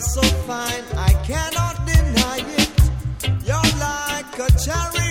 so fine, I cannot deny it. You're like a cherry